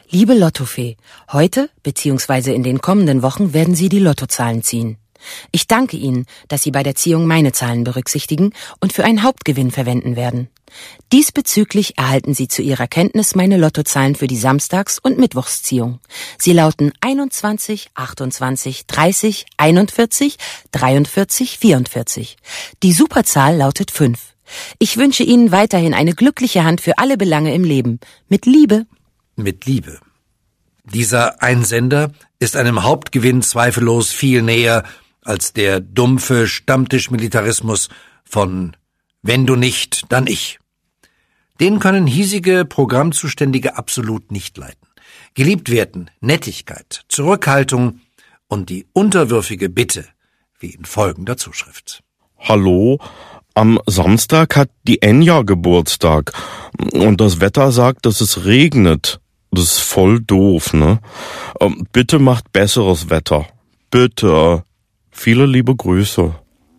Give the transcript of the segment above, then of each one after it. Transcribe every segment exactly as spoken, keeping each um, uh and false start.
Liebe Lottofee, heute bzw. in den kommenden Wochen werden Sie die Lottozahlen ziehen. Ich danke Ihnen, dass Sie bei der Ziehung meine Zahlen berücksichtigen und für einen Hauptgewinn verwenden werden. Diesbezüglich erhalten Sie zu Ihrer Kenntnis meine Lottozahlen für die Samstags- und Mittwochsziehung. Sie lauten einundzwanzig, achtundzwanzig, dreißig, einundvierzig, dreiundvierzig, vierundvierzig. Die Superzahl lautet fünf. Ich wünsche Ihnen weiterhin eine glückliche Hand für alle Belange im Leben. Mit Liebe. Mit Liebe. Dieser Einsender ist einem Hauptgewinn zweifellos viel näher als der dumpfe Stammtischmilitarismus von »Wenn du nicht, dann ich«. Den können hiesige Programmzuständige absolut nicht leiten. Geliebt werden Nettigkeit, Zurückhaltung und die unterwürfige Bitte, wie in folgender Zuschrift. Hallo, am Samstag hat die Enja Geburtstag und das Wetter sagt, dass es regnet. Das ist voll doof, ne? Ähm, bitte macht besseres Wetter. Bitte. Viele liebe Grüße.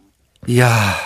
Ja,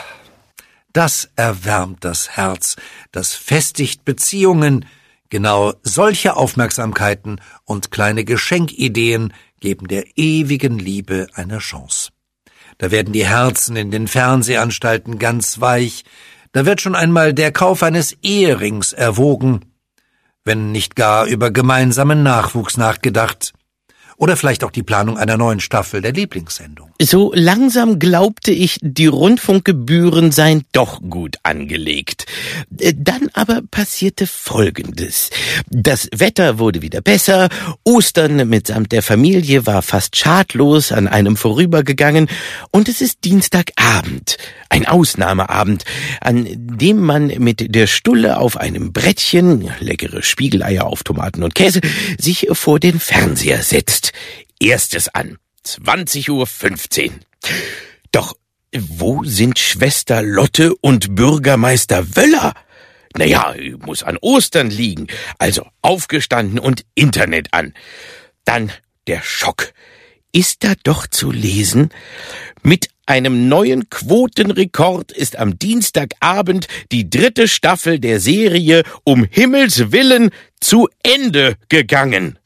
das erwärmt das Herz, das festigt Beziehungen. Genau solche Aufmerksamkeiten und kleine Geschenkideen geben der ewigen Liebe eine Chance. Da werden die Herzen in den Fernsehanstalten ganz weich. Da wird schon einmal der Kauf eines Eherings erwogen, wenn nicht gar über gemeinsamen Nachwuchs nachgedacht. Oder vielleicht auch die Planung einer neuen Staffel der Lieblingssendung. So langsam glaubte ich, die Rundfunkgebühren seien doch gut angelegt. Dann aber passierte Folgendes. Das Wetter wurde wieder besser, Ostern mitsamt der Familie war fast schadlos an einem vorübergegangen und es ist Dienstagabend, ein Ausnahmeabend, an dem man mit der Stulle auf einem Brettchen, leckere Spiegeleier auf Tomaten und Käse, sich vor den Fernseher setzt. Erstes an, zwanzig Uhr fünfzehn. Doch wo sind Schwester Lotte und Bürgermeister Wöller? Naja, muss an Ostern liegen. Also aufgestanden und Internet an. Dann der Schock. Ist da doch zu lesen? Mit einem neuen Quotenrekord ist am Dienstagabend die dritte Staffel der Serie Um Himmels Willen zu Ende gegangen.